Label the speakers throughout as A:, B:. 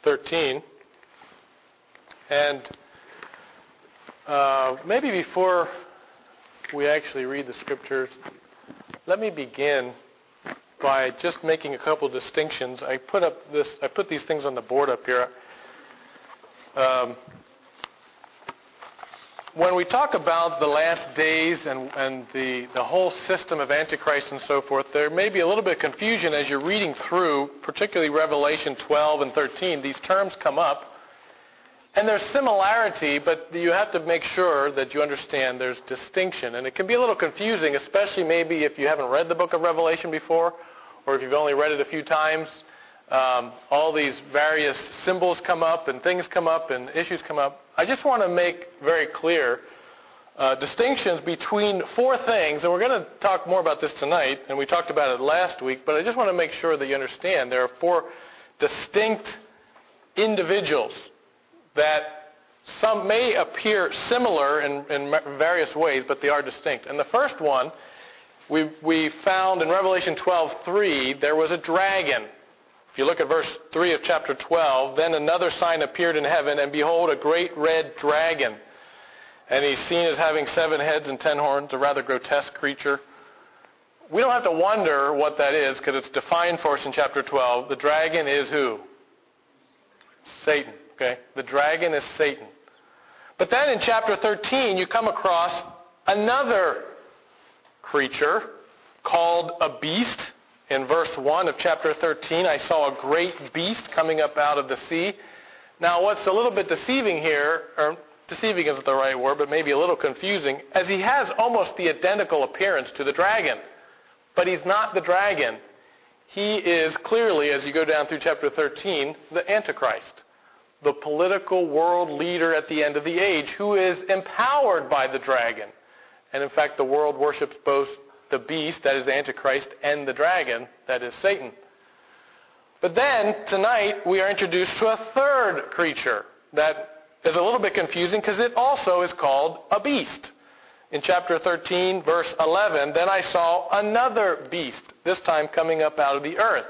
A: 13. And maybe before we actually read the scriptures, let me begin by just making a couple of distinctions. I put these things on the board up here. When we talk about the last days and the whole system of Antichrist and so forth, there may be a little bit of confusion as you're reading through, particularly Revelation 12 and 13. These terms come up. And there's similarity, but you have to make sure that you understand there's distinction. And it can be a little confusing, especially maybe if you haven't read the book of Revelation before, or if you've only read it a few times. All these various symbols come up, and things come up, and issues come up. I just want to make very clear distinctions between four things, and we're going to talk more about this tonight, and we talked about it last week, but I just want to make sure that you understand there are four distinct individuals that some may appear similar in various ways, but they are distinct. And the first one, we found in Revelation 12:3, there was a dragon. If you look at verse 3 of chapter 12, then another sign appeared in heaven, and behold, a great red dragon. And he's seen as having 7 heads and 10 horns, a rather grotesque creature. We don't have to wonder what that is, because it's defined for us in chapter 12. The dragon is who? Satan. Okay? The dragon is Satan. But then in chapter 13, you come across another creature called a beast. In verse 1 of chapter 13, I saw a great beast coming up out of the sea. Now, what's a little bit deceiving here, or deceiving isn't the right word, but maybe a little confusing, as he has almost the identical appearance to the dragon. But he's not the dragon. He is clearly, as you go down through chapter 13, the Antichrist, the political world leader at the end of the age, who is empowered by the dragon. And in fact, the world worships both the beast, that is the Antichrist, and the dragon, that is Satan. But then, tonight, we are introduced to a third creature that is a little bit confusing because it also is called a beast. In chapter 13, verse 11, then I saw another beast, this time coming up out of the earth.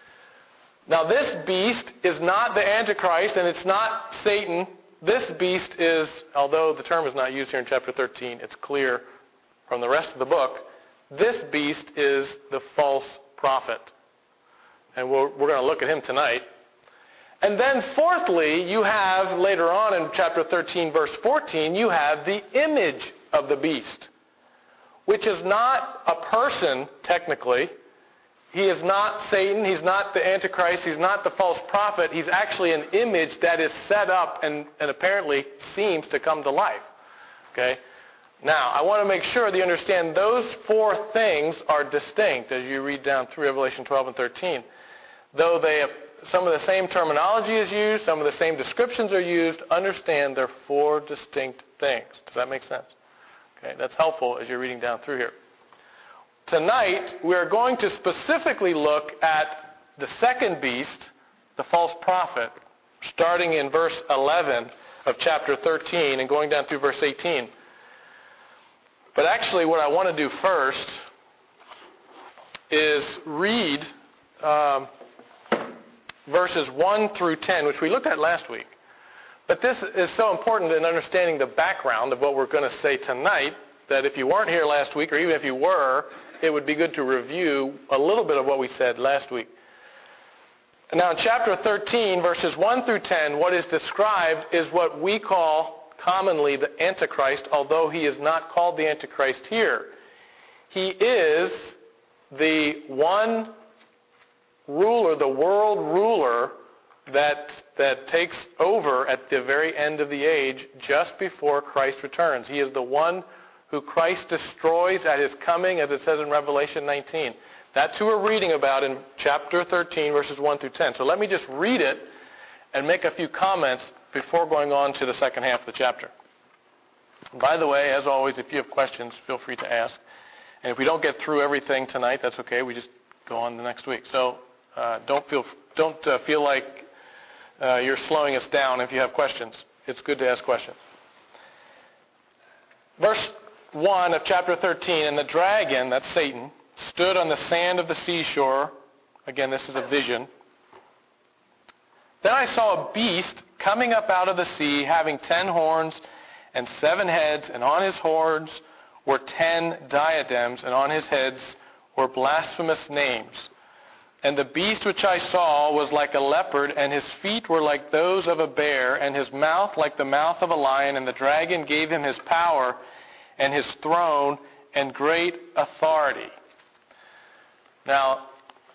A: Now, this beast is not the Antichrist, and it's not Satan. This beast is, although the term is not used here in chapter 13, it's clear from the rest of the book, this beast is the false prophet. And we're going to look at him tonight. And then fourthly, you have, later on in chapter 13, verse 14, you have the image of the beast, which is not a person, technically. He is not Satan. He's not the Antichrist. He's not the false prophet. He's actually an image that is set up and apparently seems to come to life. Okay? Now, I want to make sure that you understand those four things are distinct as you read down through Revelation 12 and 13. Though some of the same terminology is used, some of the same descriptions are used, understand they're four distinct things. Does that make sense? Okay, that's helpful as you're reading down through here. Tonight, we are going to specifically look at the second beast, the false prophet, starting in verse 11 of chapter 13 and going down through verse 18. But actually, what I want to do first is read verses 1 through 10, which we looked at last week. But this is so important in understanding the background of what we're going to say tonight that if you weren't here last week, or even if you were, it would be good to review a little bit of what we said last week. Now, in chapter 13, verses 1 through 10, what is described is what we call commonly the Antichrist, although he is not called the Antichrist here. He is the one ruler, the world ruler that takes over at the very end of the age, just before Christ returns. He is the one who Christ destroys at his coming, as it says in Revelation 19. That's who we're reading about in chapter 13, verses 1 through 10. So let me just read it and make a few comments before going on to the second half of the chapter. By the way, as always, if you have questions, feel free to ask. And if we don't get through everything tonight, that's okay. We just go on the next week. So don't feel like you're slowing us down if you have questions. It's good to ask questions. Verse 1 of chapter 13, and the dragon, that's Satan, stood on the sand of the seashore. Again, this is a vision. Then I saw a beast coming up out of the sea, having 10 horns and 7 heads, and on his horns were 10 diadems, and on his heads were blasphemous names. And the beast which I saw was like a leopard, and his feet were like those of a bear, and his mouth like the mouth of a lion. And the dragon gave him his power and his throne and great authority. Now,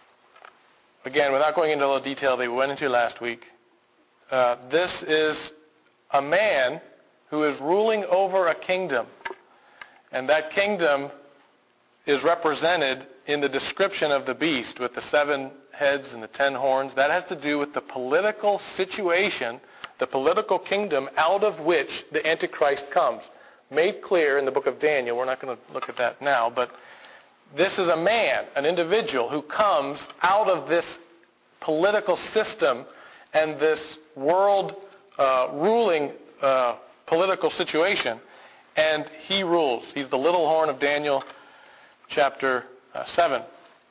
A: again, without going into all the detail that we went into last week, this is a man who is ruling over a kingdom. And that kingdom is represented in the description of the beast with the 7 heads and the 10 horns. That has to do with the political situation, the political kingdom out of which the Antichrist comes. Made clear in the book of Daniel. We're not going to look at that now, but this is a man, an individual who comes out of this political system and this world ruling political situation, and he rules. He's the little horn of Daniel chapter 7.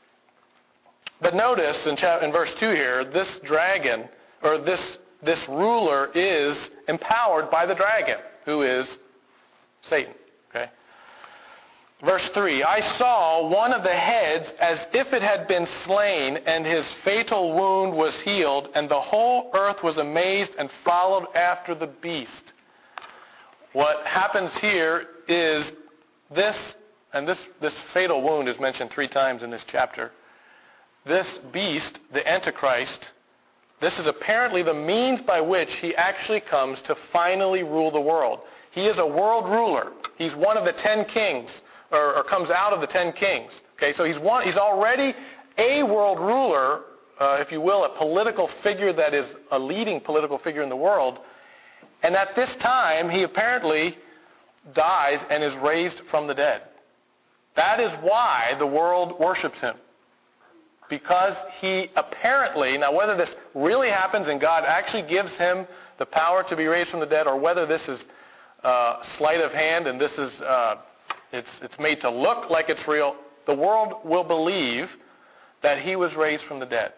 A: But notice in verse 2 here, this dragon, or this ruler is empowered by the dragon, who is Satan. Okay. Verse 3, I saw one of the heads as if it had been slain, and his fatal wound was healed, and the whole earth was amazed and followed after the beast. What happens here is this, and this fatal wound is mentioned 3 times in this chapter. This beast, the Antichrist, this is apparently the means by which he actually comes to finally rule the world. He is a world ruler. He's one of the 10 kings, or comes out of the 10 kings. Okay, so he's already a world ruler, if you will, a political figure that is a leading political figure in the world. And at this time, he apparently dies and is raised from the dead. That is why the world worships him. Because he apparently, now whether this really happens and God actually gives him the power to be raised from the dead, or whether this is sleight of hand and this is it's made to look like it's real, the world will believe that he was raised from the dead.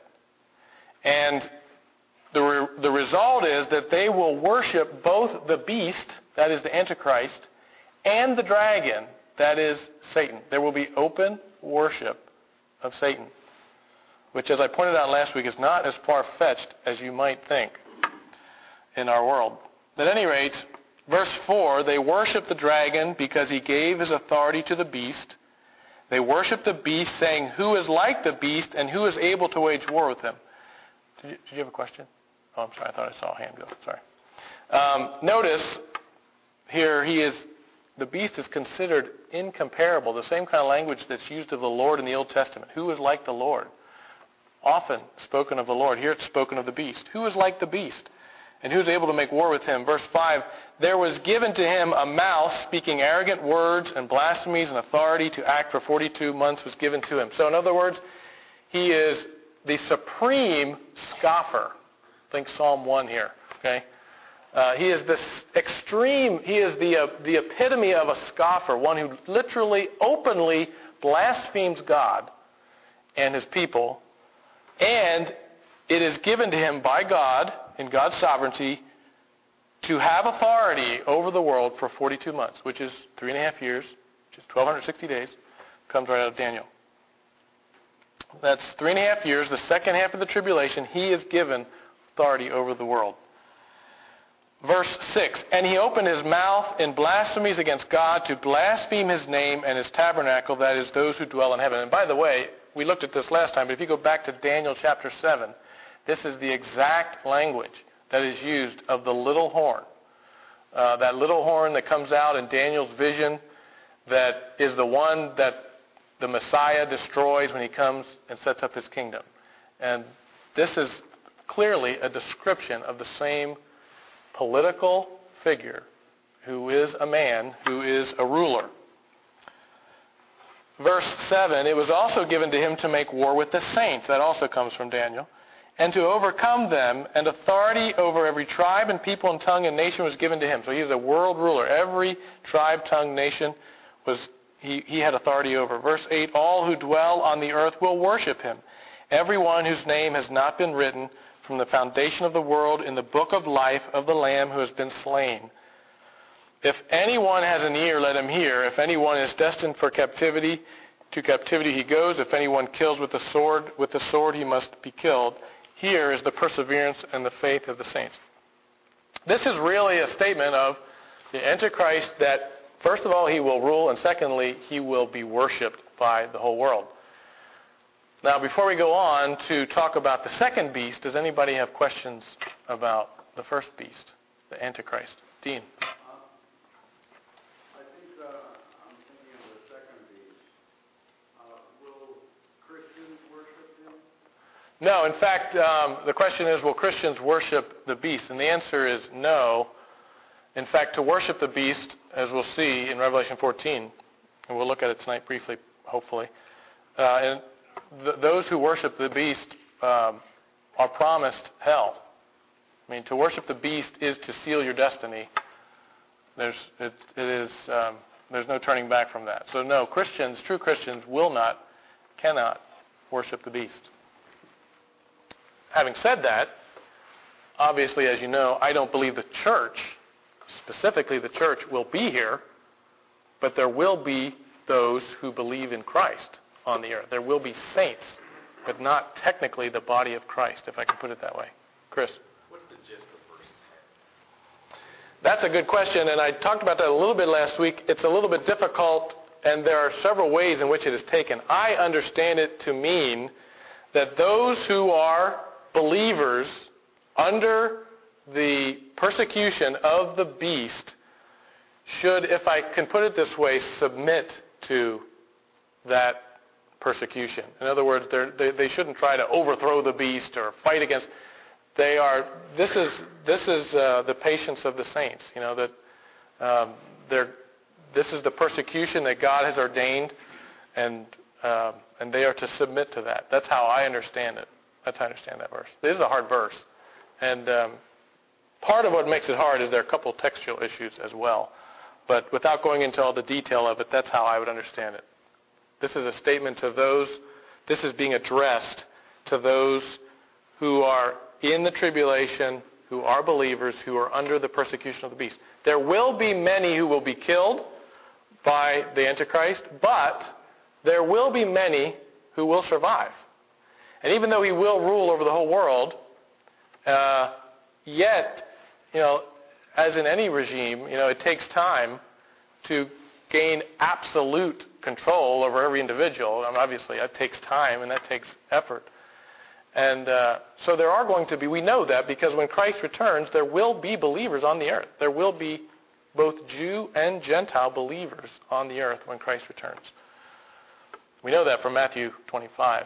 A: And the result is that they will worship both the beast, that is the Antichrist, and the dragon, that is Satan. There will be open worship of Satan, which, as I pointed out last week, is not as far-fetched as you might think in our world. At any rate, verse 4, they worship the dragon because he gave his authority to the beast. They worship the beast, saying, who is like the beast and who is able to wage war with him? Did you have a question? Oh, I'm sorry. I thought I saw a hand go. Sorry. Notice here the beast is considered incomparable, the same kind of language that's used of the Lord in the Old Testament. Who is like the Lord? Often spoken of the Lord. Here it's spoken of the beast. Who is like the beast? And who is able to make war with him? Verse 5, there was given to him a mouth speaking arrogant words and blasphemies, and authority to act for 42 months was given to him. So in other words, he is the supreme scoffer. Think Psalm 1 here. Okay, he is this extreme. He is the epitome of a scoffer, one who literally, openly blasphemes God and his people. And it is given to him by God, in God's sovereignty, to have authority over the world for 42 months, which is 3.5 years, which is 1,260 days. Comes right out of Daniel. That's 3.5 years, the second half of the tribulation. He is given authority over the world. Verse 6, and he opened his mouth in blasphemies against God to blaspheme his name and his tabernacle, that is, those who dwell in heaven. And by the way, we looked at this last time, but if you go back to Daniel chapter 7, this is the exact language that is used of the little horn. That little horn that comes out in Daniel's vision, that is the one that the Messiah destroys when he comes and sets up his kingdom. And this is clearly a description of the same political figure who is a man, who is a ruler. Verse 7, it was also given to him to make war with the saints. That also comes from Daniel. And to overcome them, and authority over every tribe and people and tongue and nation was given to him. So he is a world ruler. Every tribe, tongue, nation he had authority over. Verse 8, all who dwell on the earth will worship him. Everyone whose name has not been written from the foundation of the world in the book of life of the Lamb who has been slain. If anyone has an ear, let him hear. If anyone is destined for captivity, to captivity he goes. If anyone kills with the sword he must be killed. Here is the perseverance and the faith of the saints. This is really a statement of the Antichrist that, first of all, he will rule, and secondly, he will be worshipped by the whole world. Now, before we go on to talk about the second beast, does anybody have questions about the first beast, the Antichrist? Dean?
B: I think I'm thinking of the second beast. Will Christians worship him?
A: No, in fact, the question is, will Christians worship the beast? And the answer is no. In fact, to worship the beast, as we'll see in Revelation 14, and we'll look at it tonight briefly, hopefully, and those who worship the beast are promised hell. I mean, to worship the beast is to seal your destiny. There's no turning back from that. So no, Christians, true Christians, cannot worship the beast. Having said that, obviously, as you know, I don't believe the church, specifically the church, will be here, but there will be those who believe in Christ on the earth. There will be saints, but not technically the body of Christ, if I can put it that way. Chris?
C: What's the gist of verse 10?
A: That's a good question, and I talked about that a little bit last week. It's a little bit difficult, and there are several ways in which it is taken. I understand it to mean that those who are believers under the persecution of the beast should, if I can put it this way, submit to that persecution. In other words, they shouldn't try to overthrow the beast or fight against. This is the patience of the saints. You know that this is the persecution that God has ordained, and they are to submit to that. That's how I understand it. That's how I understand that verse. It is a hard verse, and part of what makes it hard is there are a couple textual issues as well. But without going into all the detail of it, that's how I would understand it. This is a statement to those, this is being addressed to those who are in the tribulation, who are believers, who are under the persecution of the beast. There will be many who will be killed by the Antichrist, but there will be many who will survive. And even though he will rule over the whole world, yet, as in any regime, it takes time to gain absolute control over every individual. And obviously, that takes time and that takes effort. And so there are going to be, we know that because when Christ returns, there will be believers on the earth. There will be both Jew and Gentile believers on the earth when Christ returns. We know that from Matthew 25,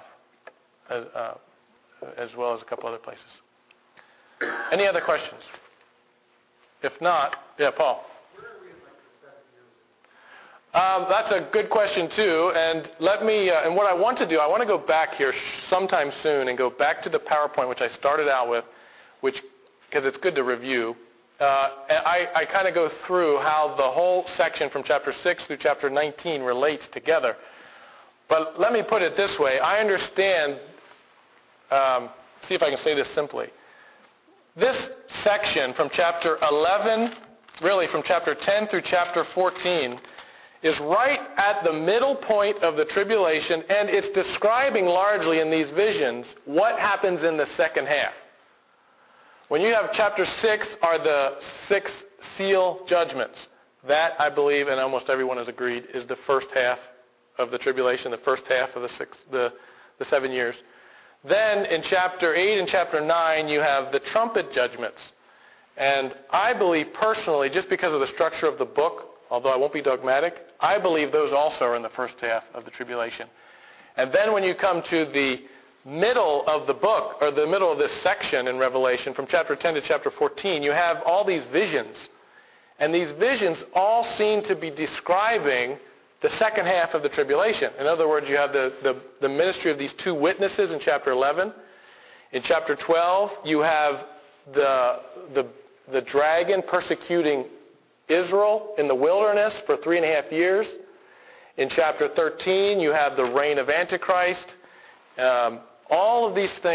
A: as well as a couple other places. Any other questions? If not, yeah, Paul.
B: Where are we in like the 7 years?
A: That's a good question too. And and what I want to do, I want to go back here sometime soon and go back to the PowerPoint which I started out with, because it's good to review. And I kind of go through how the whole section from chapter 6 through chapter 19 relates together. But let me put it this way. I understand, see if I can say this simply. This section from chapter 11, really from chapter 10 through chapter 14, is right at the middle point of the tribulation, and it's describing largely in these visions what happens in the second half. When you have chapter 6 are the 6 seal judgments. That, I believe, and almost everyone has agreed, is the first half of the tribulation, the first half of the 7 years. Then in chapter 8 and chapter 9, you have the trumpet judgments. And I believe personally, just because of the structure of the book, although I won't be dogmatic, I believe those also are in the first half of the tribulation. And then when you come to the middle of the book, or the middle of this section in Revelation, from chapter 10 to chapter 14, you have all these visions. And these visions all seem to be describing the second half of the tribulation. In other words, you have the ministry of these 2 witnesses in chapter 11. In chapter 12, you have the dragon persecuting Israel in the wilderness for 3.5 years. In chapter 13, you have the reign of Antichrist. All of these things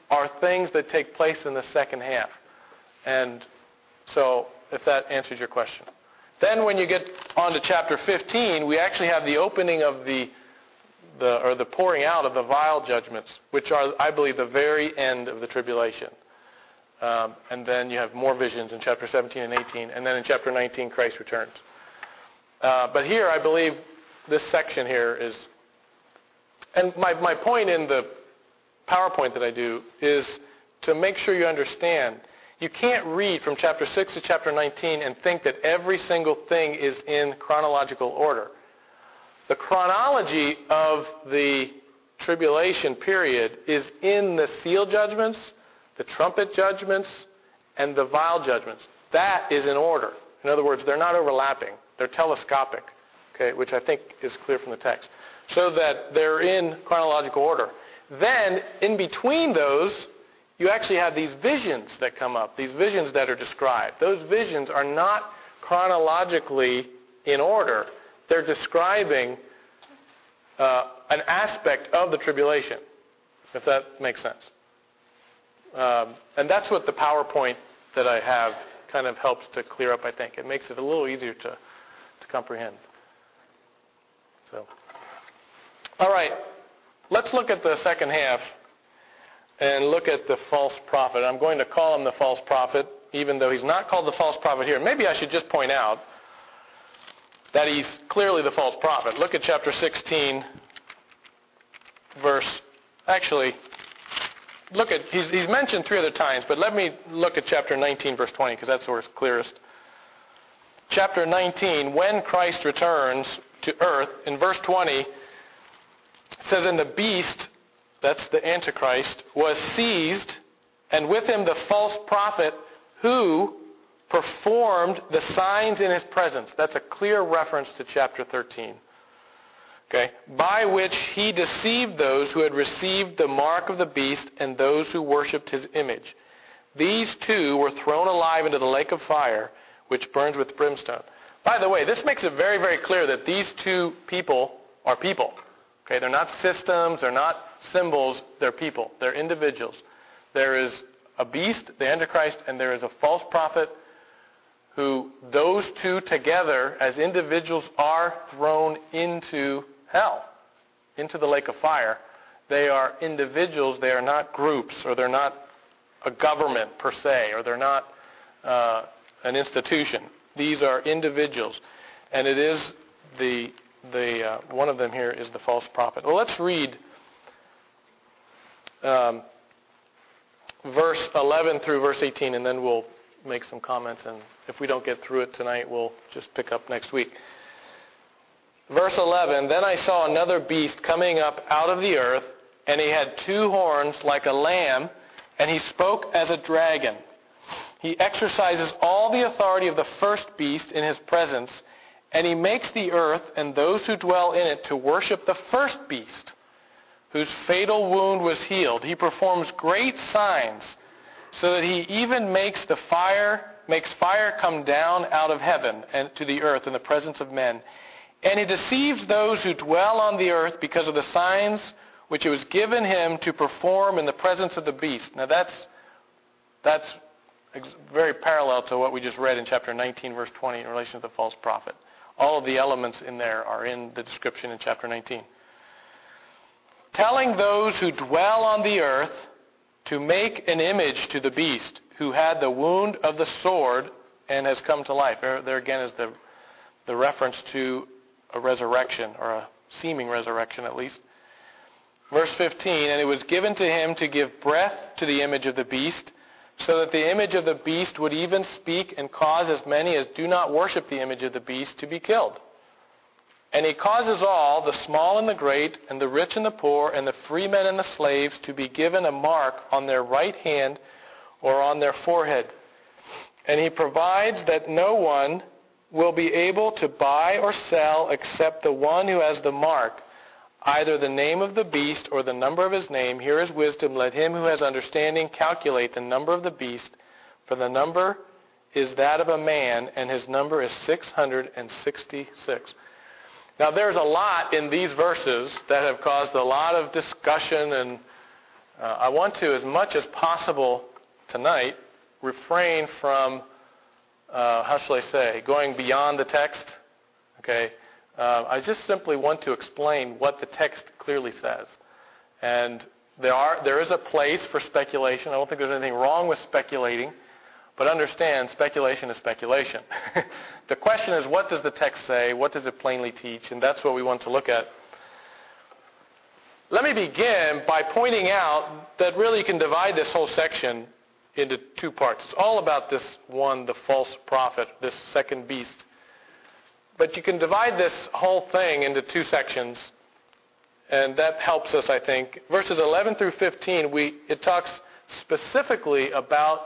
A: are things that take place in the second half. And so, if that answers your question. Then when you get on to chapter 15, we actually have the opening of the pouring out of the vial judgments, which are, I believe, the very end of the tribulation. And then you have more visions in chapter 17 and 18. And then in chapter 19, Christ returns. But here, I believe this section here is... And my point in the PowerPoint that I do is to make sure you understand. You can't read from chapter 6 to chapter 19 and think that every single thing is in chronological order. The chronology of the tribulation period is in the seal judgments, the trumpet judgments, and the vial judgments. That is in order. In other words, they're not overlapping. They're telescopic, okay, which I think is clear from the text. So that they're in chronological order. Then, in between those, you actually have these visions that come up, these visions that are described. Those visions are not chronologically in order. They're describing an aspect of the tribulation, if that makes sense. And that's what the PowerPoint that I have kind of helps to clear up, I think. It makes it a little easier to comprehend. So, all right, let's look at the second half and look at the false prophet. I'm going to call him the false prophet, even though he's not called the false prophet here. Maybe I should just point out that he's clearly the false prophet. Look at chapter 16, he's mentioned 3 other times, but let me look at chapter 19, verse 20, because that's where it's clearest. Chapter 19, when Christ returns to earth, in verse 20, it says, "And the beast," that's the Antichrist, "was seized, and with him the false prophet who performed the signs in his presence." That's a clear reference to chapter 13. Okay? "By which he deceived those who had received the mark of the beast and those who worshipped his image. These two were thrown alive into the lake of fire, which burns with brimstone." By the way, this makes it very, very clear that these two people are people. Okay? They're not systems, they're not symbols, they're people. They're individuals. There is a beast, the Antichrist, and there is a false prophet who those two together as individuals are thrown into hell, into the lake of fire. They are individuals, they are not groups, or they're not a government per se, or they're not an institution. These are individuals. And it is one of them here is the false prophet. Well, let's read verse 11 through verse 18, and then we'll make some comments. And if we don't get through it tonight, we'll just pick up next week. Verse 11, "Then I saw another beast coming up out of the earth, and he had 2 horns like a lamb, and he spoke as a dragon. He exercises all the authority of the first beast in his presence, and he makes the earth and those who dwell in it to worship the first beast, whose fatal wound was healed. He performs great signs, so that he even makes fire come down out of heaven and to the earth in the presence of men. And he deceives those who dwell on the earth because of the signs which it was given him to perform in the presence of the beast." Now that's very parallel to what we just read in chapter 19, verse 20, in relation to the false prophet. All of the elements in there are in the description in chapter 19. "Telling those who dwell on the earth to make an image to the beast, who had the wound of the sword and has come to life." There again is the reference to a resurrection, or a seeming resurrection at least. Verse 15, "And it was given to him to give breath to the image of the beast, so that the image of the beast would even speak and cause as many as do not worship the image of the beast to be killed. And he causes all, the small and the great, and the rich and the poor, and the freemen and the slaves, to be given a mark on their right hand or on their forehead. And he provides that no one will be able to buy or sell except the one who has the mark, either the name of the beast or the number of his name. Here is wisdom. Let him who has understanding calculate the number of the beast, for the number is that of a man, and his number is 666. Now there's a lot in these verses that have caused a lot of discussion and I want to, as much as possible tonight, refrain from, how shall I say, going beyond the text. Okay? I just simply want to explain what the text clearly says. And there is a place for speculation. I don't think there's anything wrong with speculating. But understand, speculation is speculation. The question is, what does the text say? What does it plainly teach? And that's what we want to look at. Let me begin by pointing out that really you can divide this whole section into two parts. It's all about this one, the false prophet, this second beast. But you can divide this whole thing into two sections, and that helps us, I think. Verses 11 through 15, it talks specifically about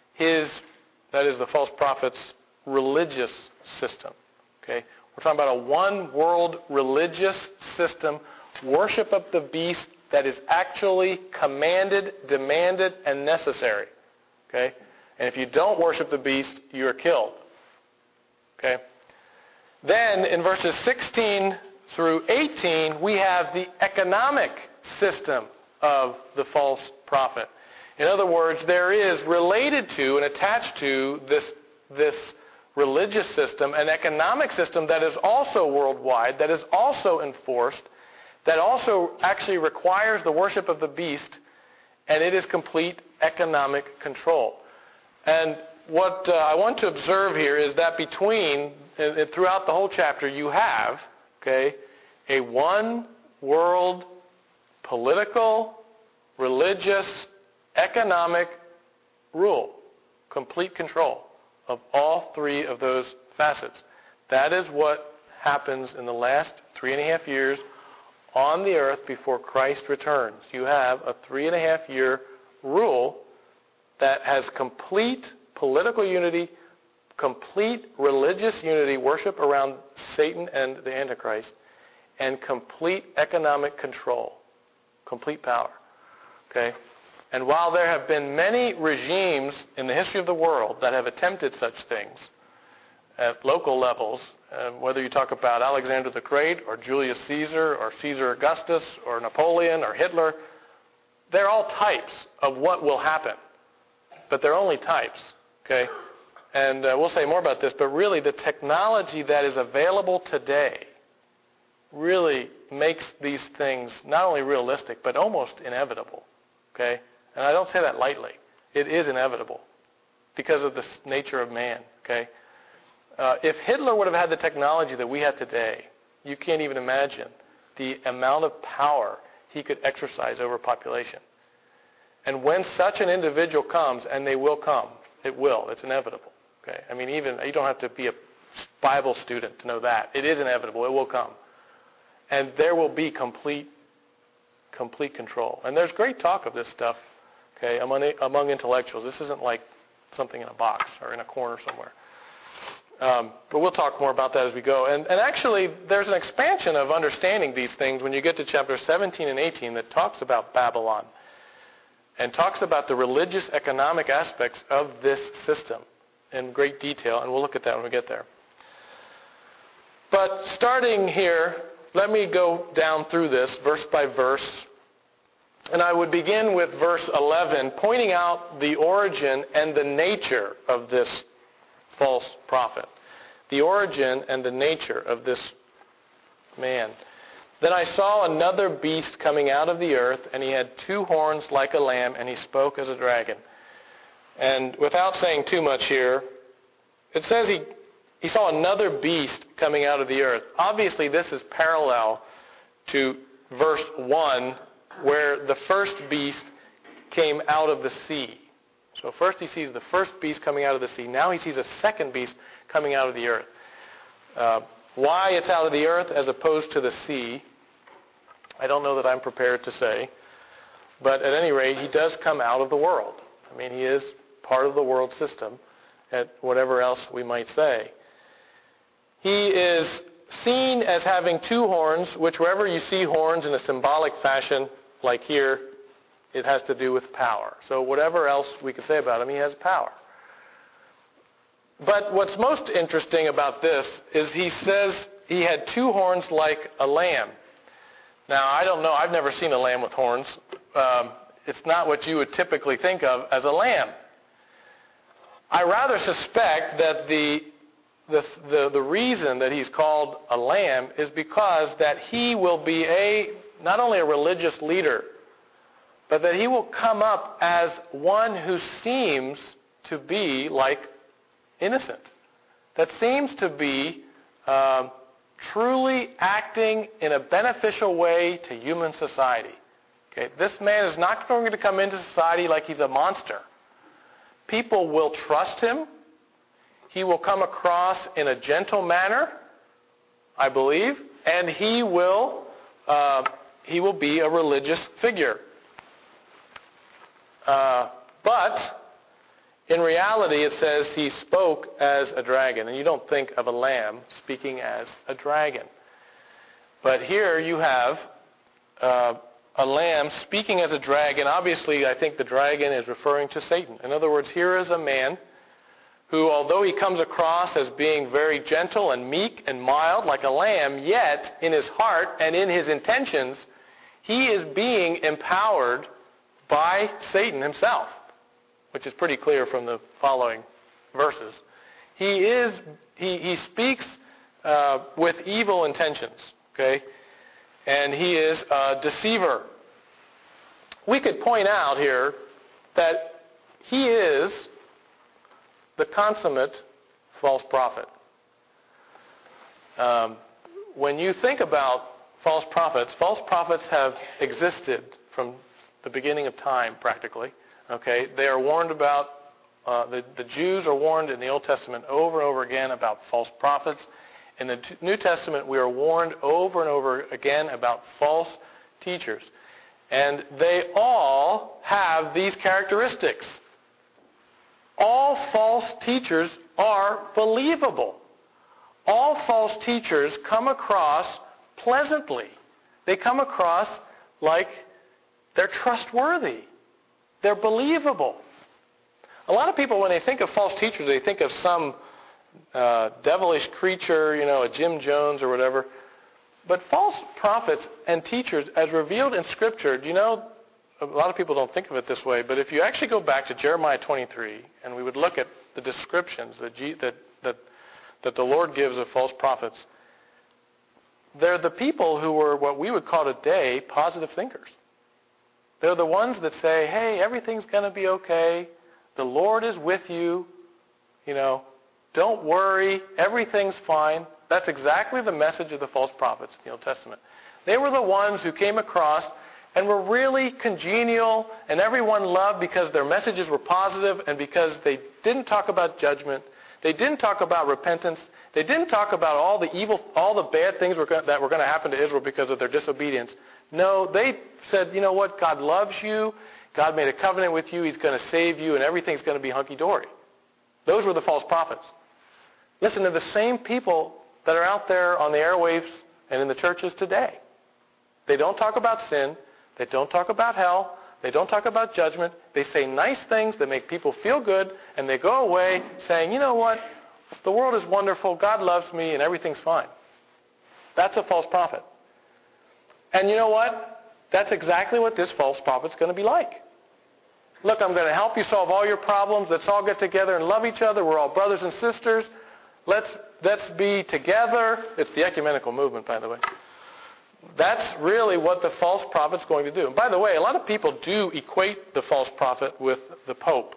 A: that is the false prophet's religious system. Okay? We're talking about a one-world religious system, worship of the beast that is actually commanded, demanded, and necessary. Okay? And if you don't worship the beast, you're killed. Okay? Then in verses 16 through 18, we have the economic system of the false prophet. In other words, there is related to and attached to this religious system an economic system that is also worldwide, that is also enforced, that also actually requires the worship of the beast, and it is complete economic control. And what I want to observe here is that throughout the whole chapter, you have, a one-world political, religious, economic rule, complete control of all three of those facets. That is what happens in the last 3.5 years on the earth before Christ returns. You have a 3.5 year rule that has complete political unity, complete religious unity, worship around Satan and the Antichrist, and complete economic control, complete power. Okay? And while there have been many regimes in the history of the world that have attempted such things at local levels, whether you talk about Alexander the Great or Julius Caesar or Caesar Augustus or Napoleon or Hitler, they're all types of what will happen. But they're only types. Okay? And we'll say more about this, but really the technology that is available today really makes these things not only realistic, but almost inevitable. Okay? And I don't say that lightly. It is inevitable because of the nature of man. Okay? If Hitler would have had the technology that we have today, you can't even imagine the amount of power he could exercise over population. And when such an individual comes, and they will come, it will. It's inevitable. Okay? I mean, even you don't have to be a Bible student to know that. It is inevitable. It will come. And there will be complete control. And there's great talk of this stuff, okay, among intellectuals. This isn't like something in a box or in a corner somewhere. But we'll talk more about that as we go. And actually, there's an expansion of understanding these things when you get to chapters 17 and 18 that talks about Babylon and talks about the religious economic aspects of this system in great detail. And we'll look at that when we get there. But starting here, let me go down through this verse by verse. And I would begin with verse 11, pointing out the origin and the nature of this false prophet. The origin and the nature of this man. Then I saw another beast coming out of the earth, and he had 2 horns like a lamb, and he spoke as a dragon. And without saying too much here, it says he saw another beast coming out of the earth. Obviously, this is parallel to verse 1, where the first beast came out of the sea. So first he sees the first beast coming out of the sea. Now he sees a second beast coming out of the earth. Why it's out of the earth as opposed to the sea, I don't know that I'm prepared to say. But at any rate, he does come out of the world. I mean, he is part of the world system, at whatever else we might say. He is seen as having 2 horns, which wherever you see horns in a symbolic fashion, like here, it has to do with power. So whatever else we could say about him, he has power. But what's most interesting about this is he says he had 2 horns like a lamb. Now, I don't know. I've never seen a lamb with horns. it's not what you would typically think of as a lamb. I rather suspect that the reason that he's called a lamb is because that he will be not only a religious leader, but that he will come up as one who seems to be like innocent, that seems to be truly acting in a beneficial way to human society. Okay? This man is not going to come into society like he's a monster. People will trust him. He will come across in a gentle manner, I believe, and he will be a religious figure. But in reality, it says he spoke as a dragon, and you don't think of a lamb speaking as a dragon. But here you have a lamb speaking as a dragon. Obviously, I think the dragon is referring to Satan. In other words, here is a man who, although he comes across as being very gentle and meek and mild like a lamb, yet in his heart and in his intentions, he is being empowered by Satan himself, which is pretty clear from the following verses. He speaks with evil intentions, okay? And he is a deceiver. We could point out here that he is the consummate false prophet. When you think about false prophets have existed from the beginning of time, practically. Okay, they are warned about, the Jews are warned in the Old Testament over and over again about false prophets. In the New Testament, we are warned over and over again about false teachers. And they all have these characteristics. All false teachers are believable. All false teachers come across pleasantly. They come across like they're trustworthy. They're believable. A lot of people, when they think of false teachers, they think of some devilish creature, a Jim Jones or whatever. But false prophets and teachers, as revealed in Scripture, do you know, a lot of people don't think of it this way, but if you actually go back to Jeremiah 23, and we would look at the descriptions that the Lord gives of false prophets, they're the people who were what we would call today positive thinkers. They're the ones that say, hey, everything's going to be okay. The Lord is with you. Don't worry. Everything's fine. That's exactly the message of the false prophets in the Old Testament. They were the ones who came across and were really congenial and everyone loved because their messages were positive and because they didn't talk about judgment. They didn't talk about repentance. They didn't talk about all the evil, all the bad things that were going to happen to Israel because of their disobedience. No, they said, you know what? God loves you. God made a covenant with you. He's going to save you, and everything's going to be hunky-dory. Those were the false prophets. Listen, they're the same people that are out there on the airwaves and in the churches today. They don't talk about sin. They don't talk about hell. They don't talk about judgment. They say nice things that make people feel good, and they go away saying, you know what? The world is wonderful. God loves me, and everything's fine. That's a false prophet. And you know what? That's exactly what this false prophet's going to be like. Look, I'm going to help you solve all your problems. Let's all get together and love each other. We're all brothers and sisters. Let's be together. It's the ecumenical movement, by the way. That's really what the false prophet's going to do. And by the way, a lot of people do equate the false prophet with the Pope.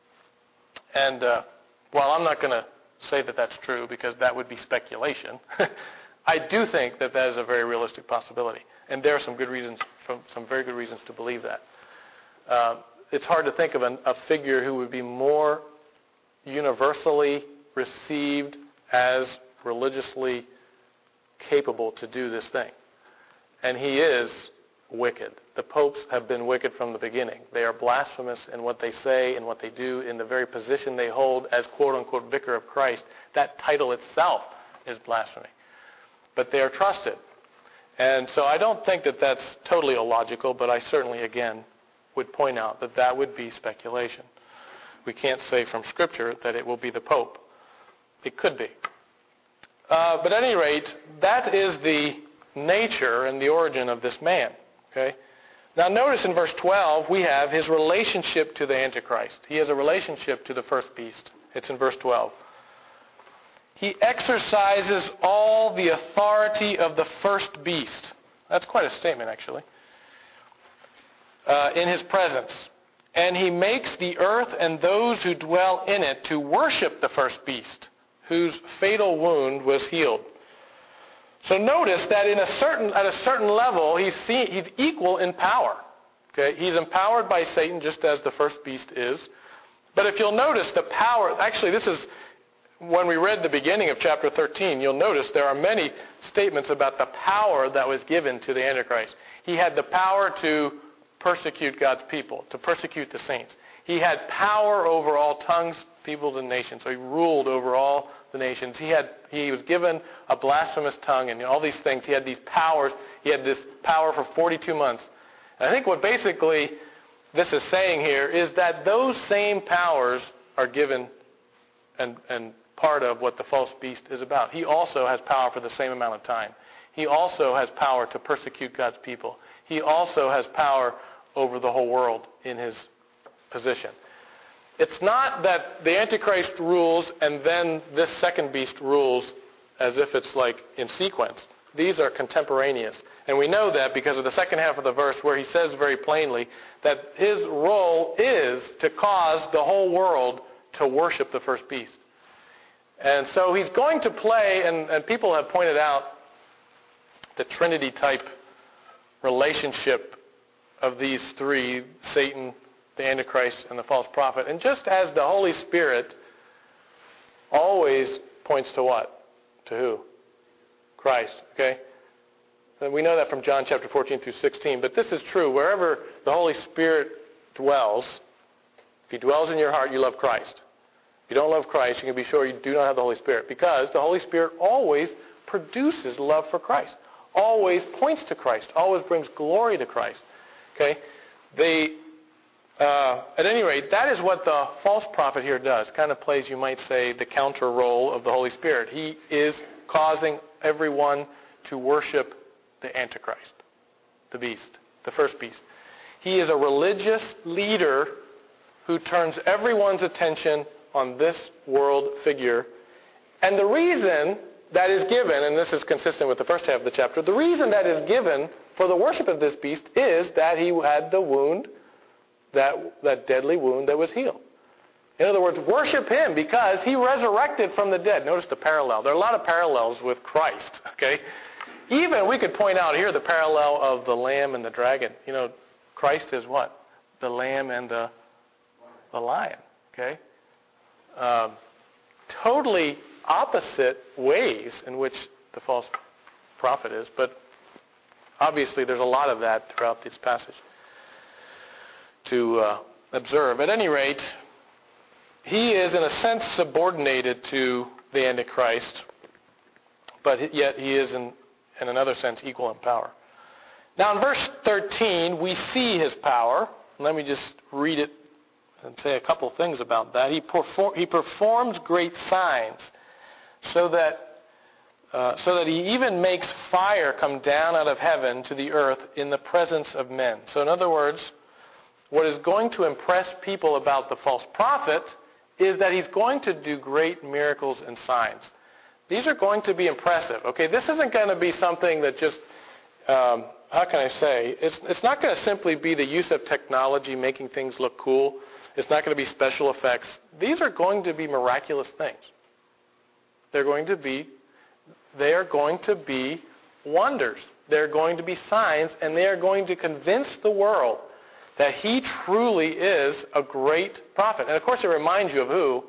A: And while I'm not going to say that that's true because that would be speculation, I do think that that is a very realistic possibility. And there are some very good reasons to believe that. It's hard to think of a figure who would be more universally received as religiously capable to do this thing. And he is wicked. The popes have been wicked from the beginning. They are blasphemous in what they say and what they do in the very position they hold as quote-unquote vicar of Christ. That title itself is blasphemy. But they are trusted. And so I don't think that that's totally illogical, but I certainly, again, would point out that that would be speculation. We can't say from Scripture that it will be the Pope. It could be. But at any rate, that is the nature and the origin of this man. Okay? Now notice in verse 12 we have his relationship to the Antichrist. He has a relationship to the first beast. It's in verse 12. He exercises all the authority of the first beast. That's quite a statement, actually. In his presence. And he makes the earth and those who dwell in it to worship the first beast, whose fatal wound was healed. So notice that at a certain level, he's equal in power. Okay? He's empowered by Satan just as the first beast is. But if you'll notice the power, actually this is, when we read the beginning of chapter 13, you'll notice there are many statements about the power that was given to the Antichrist. He had the power to persecute God's people, to persecute the saints. He had power over all tongues, peoples, and nations. So he ruled over all the nations. He was given a blasphemous tongue and all these things. He had these powers. He had this power for 42 months. And I think what basically this is saying here is that those same powers are given and part of what the false beast is about. He also has power for the same amount of time. He also has power to persecute God's people. He also has power over the whole world in his position. It's not that the Antichrist rules and then this second beast rules as if it's like in sequence. These are contemporaneous. And we know that because of the second half of the verse where he says very plainly that his role is to cause the whole world to worship the first beast. And so he's going to play, and people have pointed out the Trinity-type relationship of these three, Satan, the Antichrist, and the false prophet. And just as the Holy Spirit always points to what? To who? Christ, okay? And we know that from John chapter 14 through 16. But this is true. Wherever the Holy Spirit dwells, if he dwells in your heart, you love Christ. If you don't love Christ, you can be sure you do not have the Holy Spirit. Because the Holy Spirit always produces love for Christ. Always points to Christ. Always brings glory to Christ. Okay? At any rate, that is what the false prophet here does. Kind of plays, you might say, the counter role of the Holy Spirit. He is causing everyone to worship the Antichrist, the beast, the first beast. He is a religious leader who turns everyone's attention on this world figure. And the reason that is given, and this is consistent with the first half of the chapter, the reason that is given for the worship of this beast is that he had the wound, that deadly wound that was healed. In other words, worship him because he resurrected from the dead. Notice the parallel. There are a lot of parallels with Christ, okay? Even we could point out here the parallel of the lamb and the dragon. You know, Christ is what? The lamb and the lion, okay? Totally opposite ways in which the false prophet is, but obviously there's a lot of that throughout this passage to observe. At any rate, he is in a sense subordinated to the Antichrist, but yet he is in another sense equal in power. Now in verse 13, we see his power. Let me just read it and say a couple things about that. He performs great signs so that he even makes fire come down out of heaven to the earth in the presence of men. So in other words, what is going to impress people about the false prophet is that he's going to do great miracles and signs. These are going to be impressive. Okay, this isn't going to be something that just, how can I say, it's not going to simply be the use of technology making things look cool. It's not going to be special effects. These are going to be miraculous things. They are going to be wonders. They're going to be signs, and they are going to convince the world that he truly is a great prophet. And of course it reminds you of who?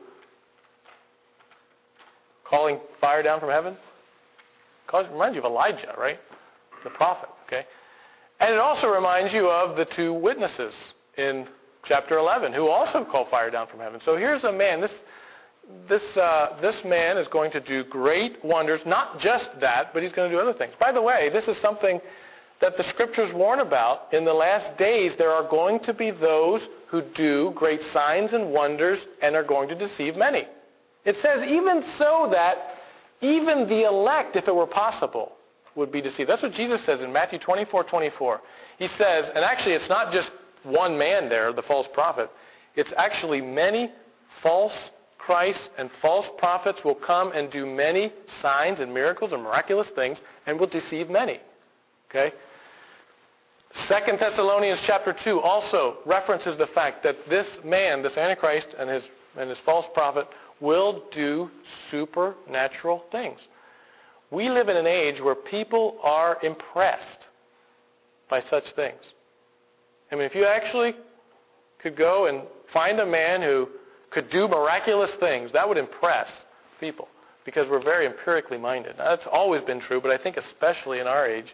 A: Calling fire down from heaven? It reminds you of Elijah, right? The prophet, okay? And it also reminds you of the two witnesses in chapter 11 who also called fire down from heaven. So here's a man, this man is going to do great wonders, not just that, but he's going to do other things. By the way, this is something that the Scriptures warn about. In the last days, there are going to be those who do great signs and wonders and are going to deceive many. It says even so that even the elect, if it were possible, would be deceived. That's what Jesus says in Matthew 24:24. He says, and actually it's not just one man there, the false prophet. It's actually many false Christs and false prophets will come and do many signs and miracles and miraculous things and will deceive many. Okay? 2 Thessalonians chapter 2 also references the fact that this man, this Antichrist and his false prophet, will do supernatural things. We live in an age where people are impressed by such things. I mean, if you actually could go and find a man who could do miraculous things, that would impress people because we're very empirically minded. Now, that's always been true, but I think especially in our age.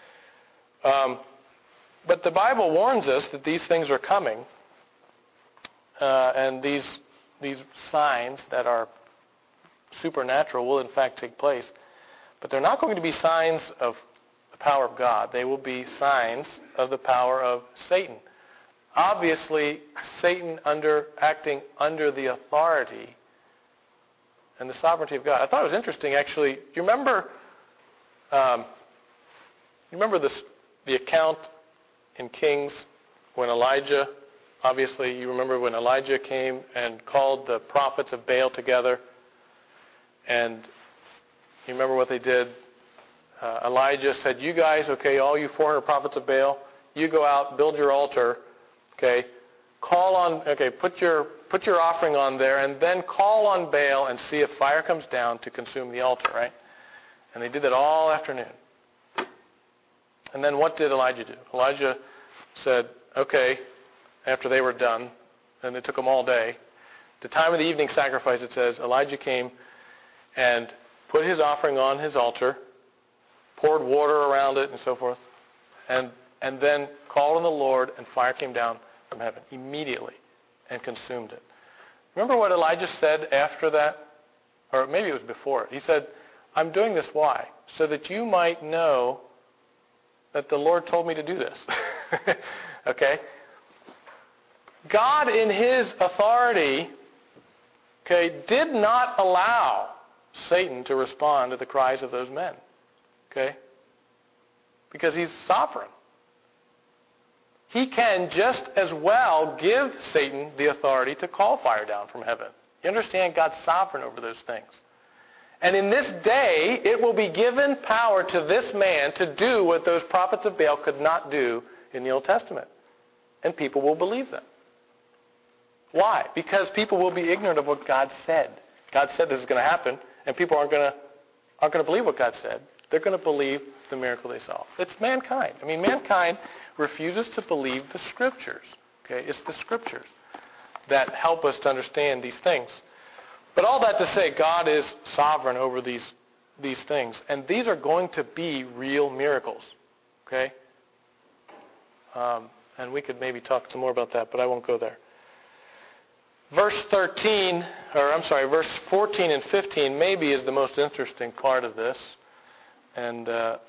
A: But the Bible warns us that these things are coming, and these signs that are supernatural will in fact take place. But they're not going to be signs of the power of God. They will be signs of the power of Satan. Obviously, Satan acting under the authority and the sovereignty of God. I thought it was interesting, actually. You remember the account in Kings when Elijah, obviously you remember when Elijah came and called the prophets of Baal together, and you remember what they did? Elijah said, you guys, okay, all you 400 prophets of Baal, you go out, build your altar, okay, put your offering on there, and then call on Baal and see if fire comes down to consume the altar, right? And they did that all afternoon. And then what did Elijah do? Elijah said, okay, after they were done, and it took them all day, the time of the evening sacrifice, it says, Elijah came and put his offering on his altar, poured water around it and so forth, and then called on the Lord, and fire came down from heaven immediately and consumed it. Remember what Elijah said after that? Or maybe it was before it. He said, I'm doing this, why? So that you might know that the Lord told me to do this. Okay? God in His authority, okay, did not allow Satan to respond to the cries of those men. Okay? Because He's sovereign. He can just as well give Satan the authority to call fire down from heaven. You understand? God's sovereign over those things. And in this day, it will be given power to this man to do what those prophets of Baal could not do in the Old Testament. And people will believe them. Why? Because people will be ignorant of what God said. God said this is going to happen, and people aren't going to believe what God said. They're going to believe the miracle they saw. It's mankind. I mean, mankind refuses to believe the Scriptures. Okay? It's the Scriptures that help us to understand these things. But all that to say, God is sovereign over these things. And these are going to be real miracles. Okay? And we could maybe talk some more about that, but I won't go there. Verse 14 and 15 maybe is the most interesting part of this. And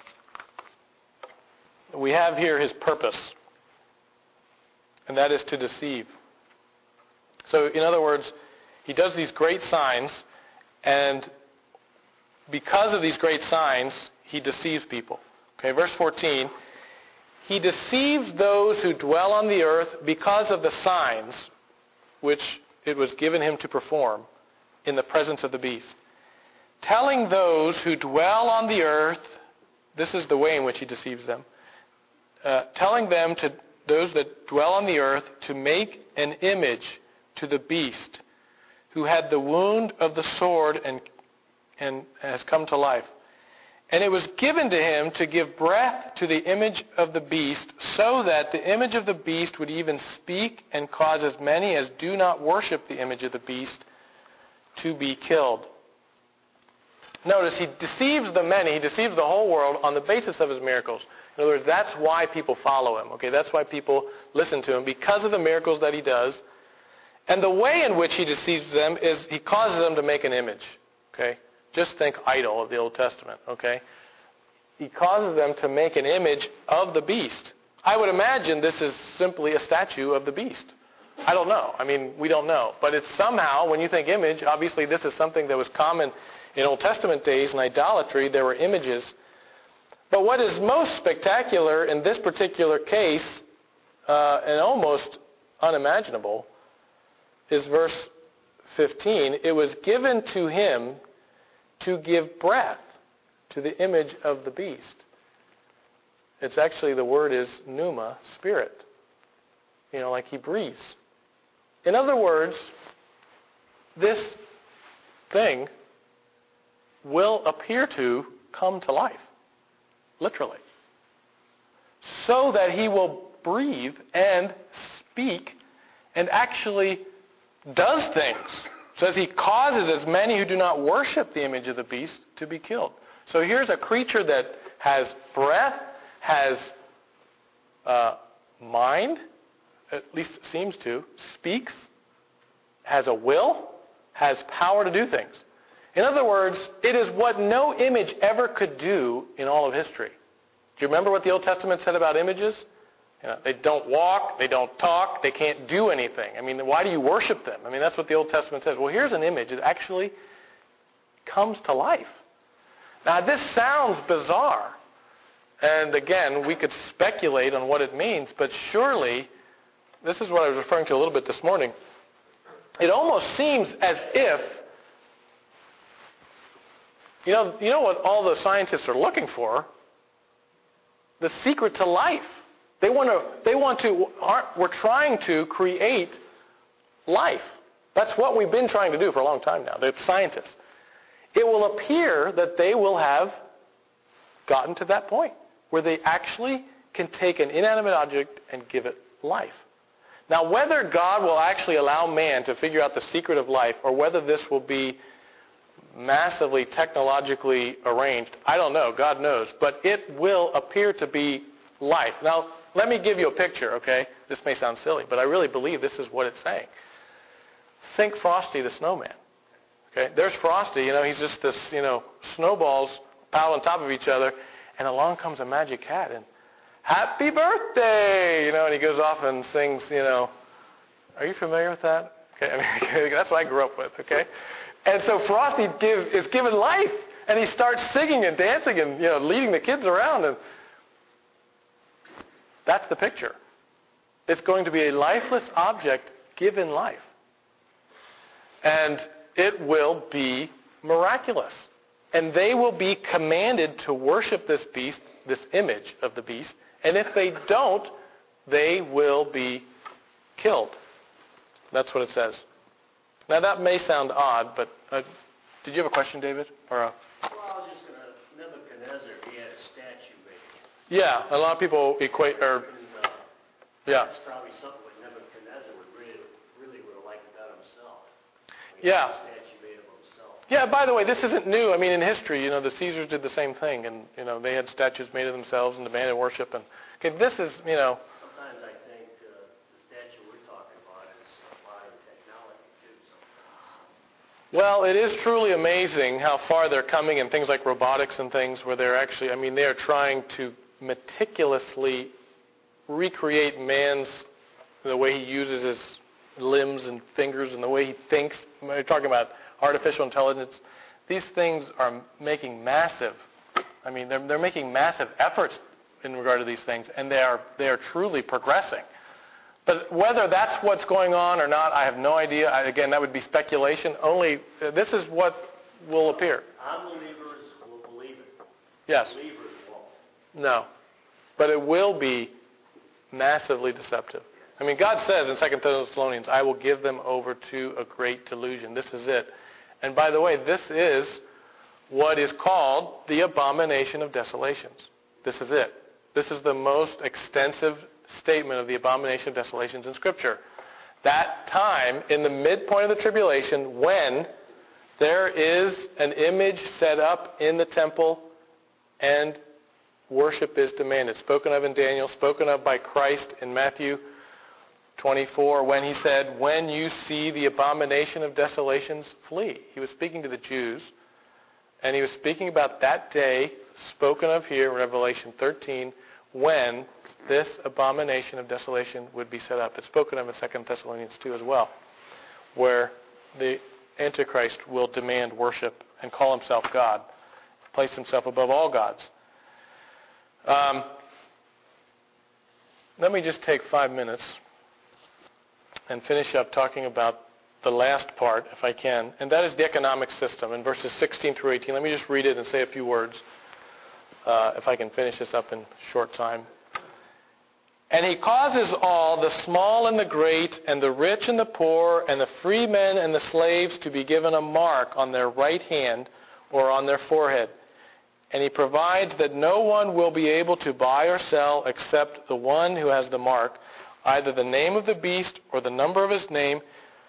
A: we have here His purpose. And that is to deceive. So, in other words, He does these great signs, and because of these great signs, He deceives people. Okay, verse 14. He deceives those who dwell on the earth because of the signs which it was given Him to perform in the presence of the beast. Telling those who dwell on the earth, this is the way in which He deceives them, telling them, to those that dwell on the earth, to make an image to the beast who had the wound of the sword and has come to life. And it was given to him to give breath to the image of the beast, so that the image of the beast would even speak and cause as many as do not worship the image of the beast to be killed. Notice, He deceives the many, He deceives the whole world on the basis of His miracles. In other words, that's why people follow Him. Okay, that's why people listen to Him, because of the miracles that He does. And the way in which He deceives them is He causes them to make an image. Okay? Just think idol of the Old Testament. Okay? He causes them to make an image of the beast. I would imagine this is simply a statue of the beast. I don't know. I mean, we don't know. But it's somehow, when you think image, obviously this is something that was common in Old Testament days in idolatry. There were images But what is most spectacular in this particular case, and almost unimaginable, is verse 15. It was given to him to give breath to the image of the beast. It's actually, the word is pneuma, spirit. Like he breathes. In other words, this thing will appear to come to life. Literally. So that he will breathe and speak and actually does things. It says he causes as many who do not worship the image of the beast to be killed. So here's a creature that has breath, has mind, at least it seems to, speaks, has a will, has power to do things. In other words, it is what no image ever could do in all of history. Do you remember what the Old Testament said about images? They don't walk, they don't talk, they can't do anything. Why do you worship them? That's what the Old Testament says. Well, here's an image that actually comes to life. Now, this sounds bizarre. And again, we could speculate on what it means, but surely, this is what I was referring to a little bit this morning, it almost seems as if, you know what all the scientists are looking for? The secret to life. We're trying to create life. That's what we've been trying to do for a long time now, the scientists. It will appear that they will have gotten to that point where they actually can take an inanimate object and give it life. Now, whether God will actually allow man to figure out the secret of life, or whether this will be massively technologically arranged, I don't know. God knows. But it will appear to be life. Now, let me give you a picture, okay? This may sound silly, but I really believe this is what it's saying. Think Frosty the Snowman. Okay? There's Frosty, he's just this, snowballs piled on top of each other, and along comes a magic cat, and happy birthday, and he goes off and sings, Are you familiar with that? Okay, that's what I grew up with, okay? And so Frosty is given life, and he starts singing and dancing and, leading the kids around, and that's the picture. It's going to be a lifeless object given life. And it will be miraculous. And they will be commanded to worship this beast, this image of the beast. And if they don't, they will be killed. That's what it says. Now that may sound odd, but did you have a question, David?
D: Well, I was just going to, Nebuchadnezzar, he had a statue made.
A: Yeah, a lot of people equate, yeah.
D: That's probably something that Nebuchadnezzar would really would have liked that himself.
A: Yeah.
D: A statue made of himself.
A: Yeah, by the way, this isn't new. In history, the Caesars did the same thing, and, they had statues made of themselves and demanded worship. And, okay, this is,
D: Sometimes I think the statue we're talking about is modern technology, too, sometimes.
A: Well, it is truly amazing how far they're coming in things like robotics and things where they're actually, they are trying to meticulously recreate the way he uses his limbs and fingers and the way he thinks. We're talking about artificial intelligence. These things are making massive, they're making massive efforts in regard to these things, and they are truly progressing. But whether that's what's going on or not, I have no idea. Again, that would be speculation. Only this is what will appear.
D: Unbelievers will believe it.
A: Yes.
D: Believers won't.
A: No. But it will be massively deceptive. God says in 2 Thessalonians, I will give them over to a great delusion. This is it. And by the way, this is what is called the abomination of desolations. This is it. This is the most extensive statement of the abomination of desolations in Scripture. That time in the midpoint of the tribulation when there is an image set up in the temple and worship is demanded. Spoken of in Daniel, spoken of by Christ in Matthew 24 when he said, when you see the abomination of desolations, flee. He was speaking to the Jews, and he was speaking about that day spoken of here in Revelation 13 when this abomination of desolation would be set up. It's spoken of in 2 Thessalonians 2 as well, where the Antichrist will demand worship and call himself God, place himself above all gods. Let me just take 5 minutes and finish up talking about the last part, if I can, and that is the economic system in verses 16 through 18. Let me just read it and say a few words, if I can finish this up in short time. And he causes all, the small and the great, and the rich and the poor, and the free men and the slaves to be given a mark on their right hand or on their forehead. And he provides that no one will be able to buy or sell except the one who has the mark, either the name of the beast or the number of his name.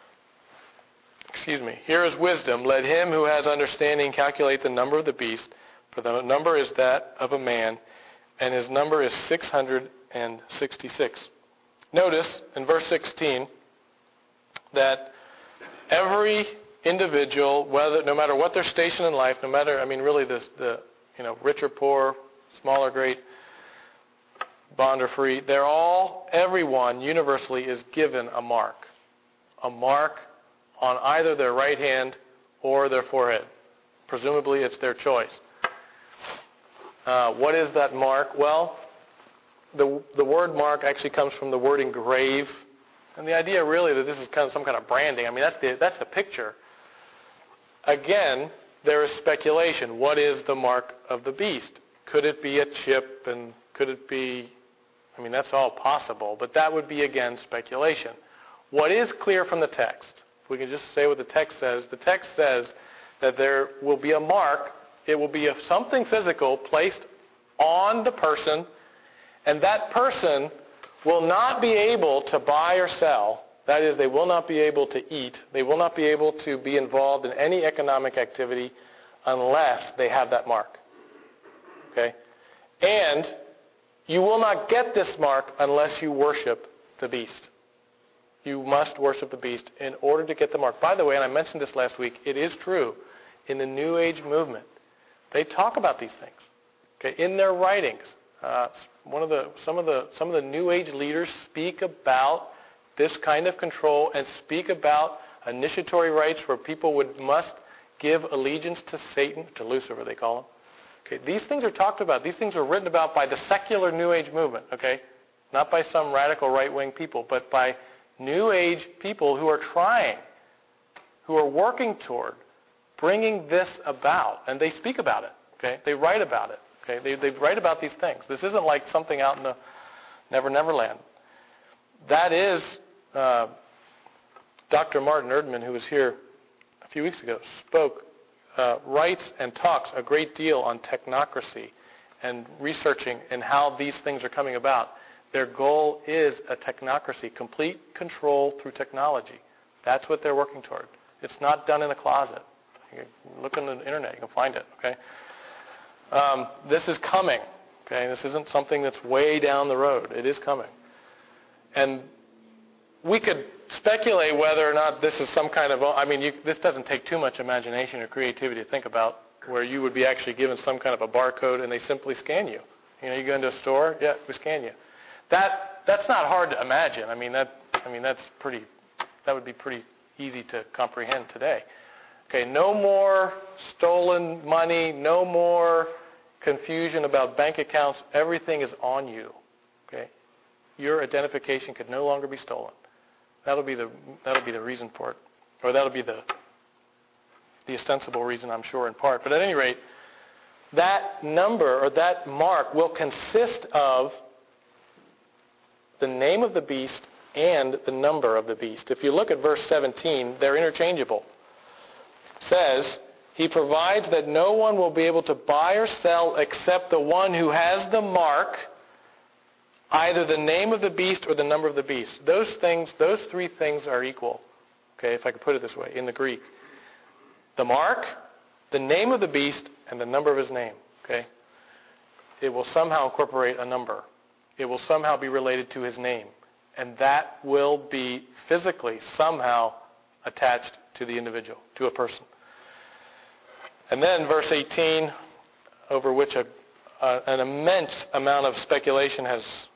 A: Here is wisdom. Let him who has understanding calculate the number of the beast, for the number is that of a man, and his number is 666. Notice in verse 16 that every individual, no matter what their station in life, rich or poor, small or great, bond or free, everyone universally is given a mark on either their right hand or their forehead. Presumably it's their choice. What is that mark? Well, the word mark actually comes from the word engrave, and the idea really that this is kind of some kind of branding. I mean, that's the picture. Again, there is speculation. What is the mark of the beast? Could it be a chip, and could it be... that's all possible, but that would be, again, speculation. What is clear from the text, if we can just say what the text says that there will be a mark. It will be something physical placed on the person, and that person will not be able to buy or sell. That is, they will not be able to eat. They will not be able to be involved in any economic activity unless they have that mark. Okay? And you will not get this mark unless you worship the beast. You must worship the beast in order to get the mark. By the way, and I mentioned this last week, it is true in the New Age movement. They talk about these things, okay, in their writings. Some of the New Age leaders speak about this kind of control and speak about initiatory rites where people must give allegiance to Satan, to Lucifer they call him. Okay, these things are talked about. These things are written about by the secular New Age movement, okay? Not by some radical right-wing people, but by New Age people who are working toward bringing this about. And they speak about it, okay? They write about it, okay? They write about these things. This isn't like something out in the Never Land. That is Dr. Martin Erdman, who was here a few weeks ago, writes and talks a great deal on technocracy and researching and how these things are coming about. Their goal is a technocracy, complete control through technology. That's what they're working toward. It's not done in a closet. You can look on the internet, you can find it. Okay, this is coming. Okay, this isn't something that's way down the road. It is coming, and we could speculate whether or not this is some kind of... this doesn't take too much imagination or creativity to think about, where you would be actually given some kind of a barcode and they simply scan you. You go into a store, yeah, we scan you. That's not hard to imagine. That would be pretty easy to comprehend today. Okay, no more stolen money, no more confusion about bank accounts. Everything is on you. Okay, your identification could no longer be stolen. That'll be the reason for it, or that'll be the ostensible reason, I'm sure, in part. But at any rate, that number or that mark will consist of the name of the beast and the number of the beast. If you look at verse 17, they're interchangeable. It says, he provides that no one will be able to buy or sell except the one who has the mark, either the name of the beast or the number of the beast. Those three things are equal. Okay, if I could put it this way, in the Greek. The mark, the name of the beast, and the number of his name. Okay? It will somehow incorporate a number. It will somehow be related to his name. And that will be physically somehow attached to the individual, to a person. And then verse 18, over which an immense amount of speculation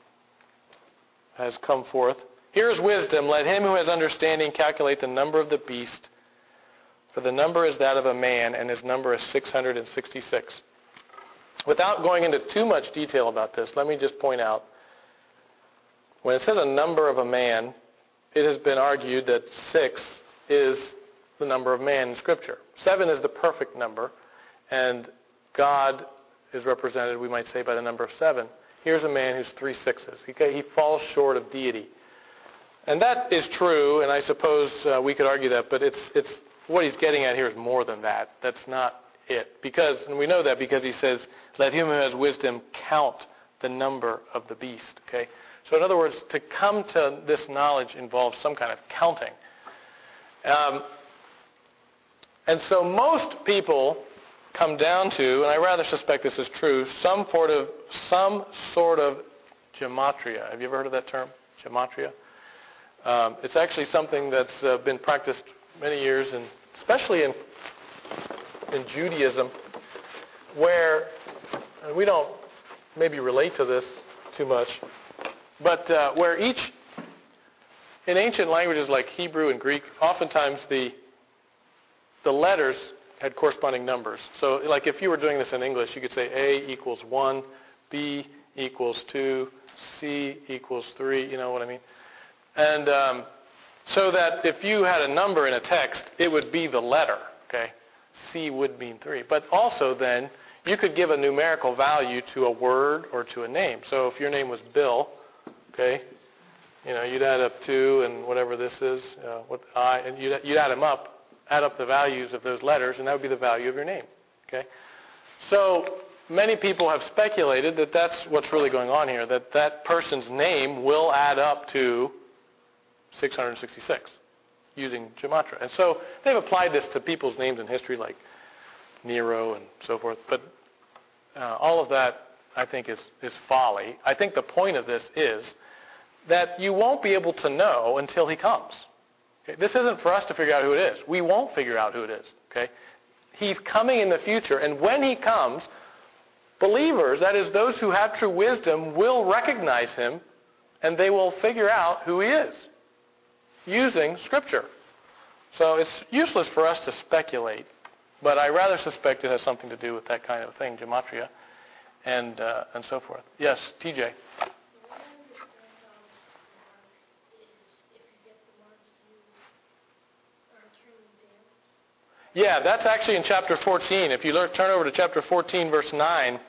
A: has come forth. Here is wisdom. Let him who has understanding calculate the number of the beast, for the number is that of a man, and his number is 666. Without going into too much detail about this, let me just point out, when it says a number of a man, it has been argued that 6 is the number of man in Scripture. 7 is the perfect number, and God is represented, we might say, by the number of 7. Here's a man who's 3 sixes. He falls short of deity. And that is true, and I suppose we could argue that, but it's what he's getting at here is more than that. That's not it. Because, and we know that because he says, let him who has wisdom count the number of the beast. Okay? So in other words, to come to this knowledge involves some kind of counting. And so most people come down to, and I rather suspect this is true, some sort of gematria. Have you ever heard of that term, gematria? It's actually something that's been practiced many years, and especially in Judaism, where, and we don't maybe relate to this too much, but where in ancient languages like Hebrew and Greek, oftentimes the letters had corresponding numbers. So like if you were doing this in English, you could say A equals 1, B equals 2, C equals 3, you know what I mean? And so that if you had a number in a text, it would be the letter, okay? C would mean 3. But also then, you could give a numerical value to a word or to a name. So if your name was Bill, okay, you know, you'd add up 2 and whatever this is, and you'd add them up, add up the values of those letters, and that would be the value of your name, okay? So many people have speculated that that's what's really going on here, that person's name will add up to 666 using gematria. And so they've applied this to people's names in history like Nero and so forth. But all of that, I think, is folly. I think the point of this is that you won't be able to know until he comes. Okay? This isn't for us to figure out who it is. We won't figure out who it is. Okay? He's coming in the future, and when he comes, believers, that is those who have true wisdom, will recognize him, and they will figure out who he is using Scripture. So it's useless for us to speculate, but I rather suspect it has something to do with that kind of thing, gematria, and so forth. Yes, TJ. Yeah, that's actually in chapter 14. If you turn over to chapter 14, verse 9,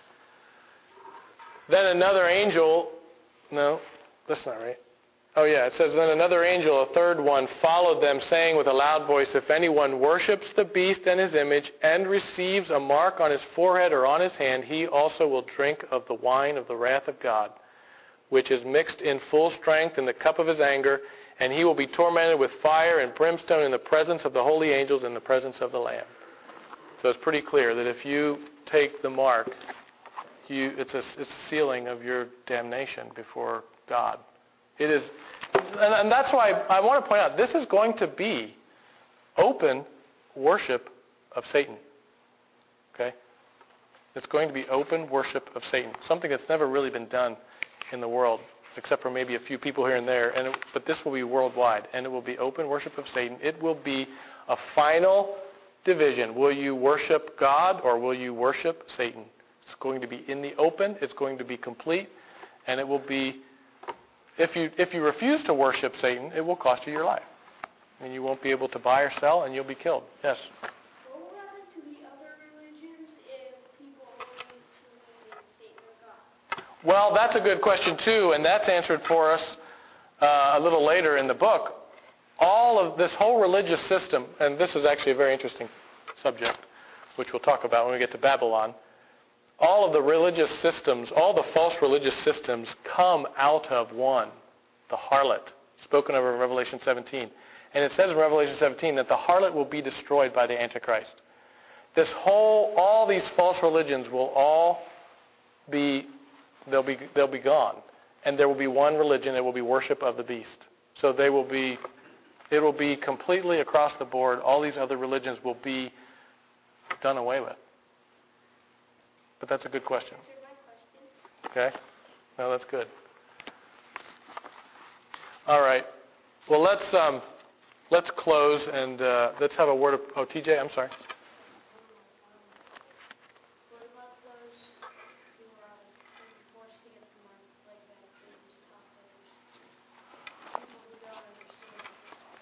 A: then another angel, no, that's not right. Oh yeah, it says, then another angel, a third one, followed them, saying with a loud voice, if anyone worships the beast and his image and receives a mark on his forehead or on his hand, he also will drink of the wine of the wrath of God, which is mixed in full strength in the cup of his anger, and he will be tormented with fire and brimstone in the presence of the holy angels and in the presence of the Lamb. So it's pretty clear that if you take the mark, it's a sealing of your damnation before God. It is, and that's why I want to point out, this is going to be open worship of Satan. Okay? It's going to be open worship of Satan, something that's never really been done in the world, except for maybe a few people here and there. But this will be worldwide, and it will be open worship of Satan. It will be a final division. Will you worship God or will you worship Satan? It's going to be in the open. It's going to be complete, and it will be. If you refuse to worship Satan, it will cost you your life. And you won't be able to buy or sell, and you'll be killed. Yes?
E: What will happen to the other religions if people only believe in Satan or God?
A: Well, that's a good question, too, and that's answered for us a little later in the book. All of this whole religious system, and this is actually a very interesting subject, which we'll talk about when we get to Babylon. All of the religious systems, all the false religious systems come out of one, the harlot, spoken of in Revelation 17. And it says in Revelation 17 that the harlot will be destroyed by the Antichrist. All these false religions will all be, they'll be gone. And there will be one religion, it will be worship of the beast. So it will be completely across the board. All these other religions will be done away with. But that's a good question. Okay? No, that's good. All right. Well, let's close and let's have a word of... Oh, TJ, I'm sorry.
E: What about those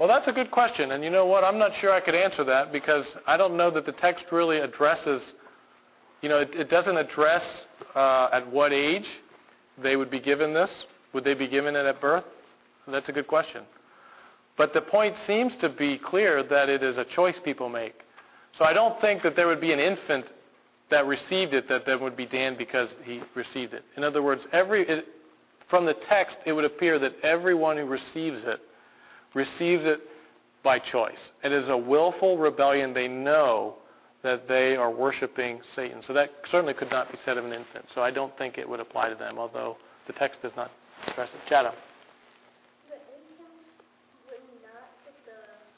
A: Well, that's a good question. And you know what? I'm not sure I could answer that because I don't know that the text really addresses, it doesn't address at what age they would be given this. Would they be given it at birth? That's a good question. But the point seems to be clear that it is a choice people make. So I don't think that there would be an infant that received it that then would be damned because he received it. In other words, from the text, it would appear that everyone who receives it by choice. It is a willful rebellion. They know that they are worshiping Satan. So that certainly could not be said of an infant. So I don't think it would apply to them, although the text does not stress it. Chad.
E: The infants would not get the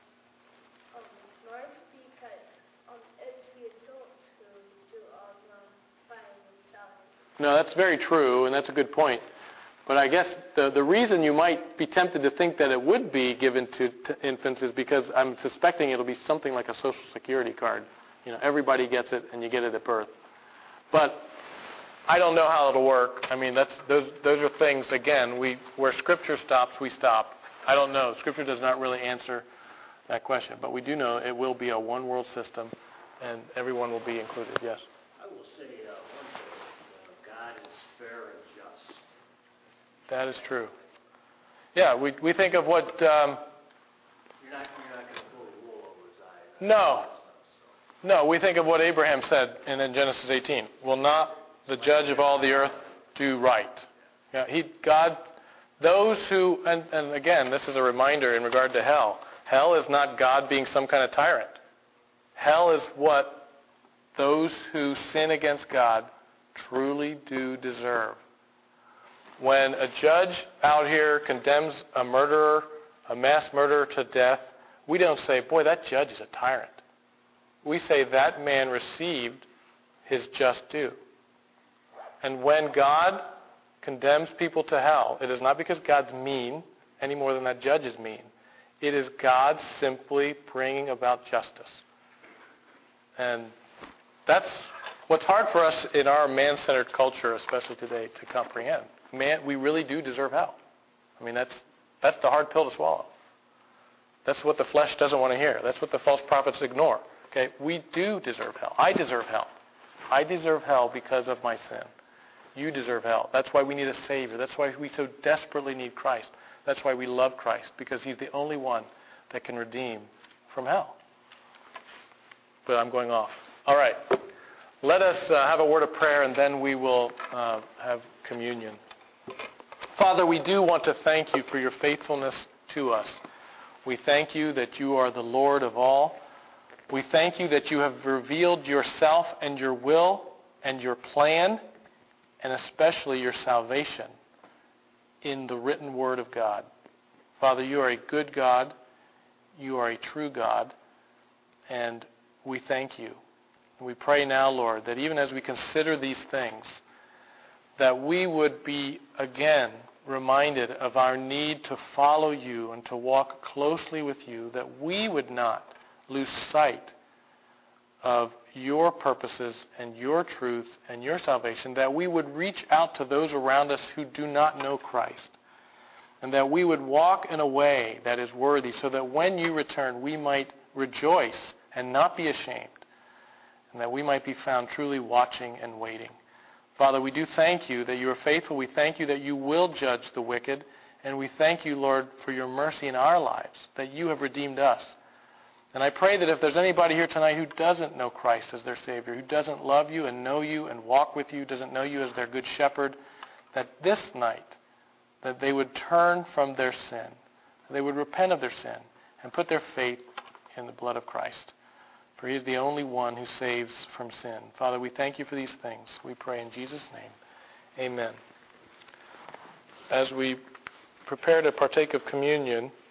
E: mark because it's the adults who do all the fighting themselves.
A: No, that's very true, and that's a good point. But I guess the reason you might be tempted to think that it would be given to infants is because I'm suspecting it'll be something like a Social Security card. Everybody gets it, and you get it at birth. But I don't know how it'll work. I mean, those are things, again, where Scripture stops, we stop. I don't know. Scripture does not really answer that question. But we do know it will be a one-world system, and everyone will be included. Yes?
D: I will say one thing. God is fair and just.
A: That is true. Yeah, we think of what...
D: You're not going to pull the wool over his eyes.
A: No. No, we think of what Abraham said in Genesis 18. Will not the judge of all the earth do right? God, those who... And again, this is a reminder in regard to hell. Hell is not God being some kind of tyrant. Hell is what those who sin against God truly do deserve. When a judge out here condemns a murderer, a mass murderer to death, we don't say, boy, that judge is a tyrant. We say that man received his just due. And when God condemns people to hell, it is not because God's mean any more than that judge is mean. It is God simply bringing about justice. And that's what's hard for us in our man-centered culture, especially today, to comprehend. Man, we really do deserve hell. I mean, that's the hard pill to swallow. That's what the flesh doesn't want to hear. That's what the false prophets ignore. Okay, we do deserve hell. I deserve hell. I deserve hell because of my sin. You deserve hell. That's why we need a Savior. That's why we so desperately need Christ. That's why we love Christ, because He's the only one that can redeem from hell. But I'm going off. All right. Let us have a word of prayer, and then we will have communion. Father, we do want to thank you for your faithfulness to us. We thank you that you are the Lord of all. We thank you that you have revealed yourself and your will and your plan, and especially your salvation in the written word of God. Father, you are a good God. You are a true God, and we thank you. We pray now, Lord, that even as we consider these things, that we would be again reminded of our need to follow you and to walk closely with you, that we would not lose sight of your purposes and your truth and your salvation, that we would reach out to those around us who do not know Christ, and that we would walk in a way that is worthy, so that when you return, we might rejoice and not be ashamed, and that we might be found truly watching and waiting. Father, we do thank you that you are faithful. We thank you that you will judge the wicked. And we thank you, Lord, for your mercy in our lives, that you have redeemed us. And I pray that if there's anybody here tonight who doesn't know Christ as their Savior, who doesn't love you and know you and walk with you, doesn't know you as their good shepherd, that this night, that they would turn from their sin, they would repent of their sin, and put their faith in the blood of Christ. For he is the only one who saves from sin. Father, we thank you for these things. We pray in Jesus' name. Amen. As we prepare to partake of communion,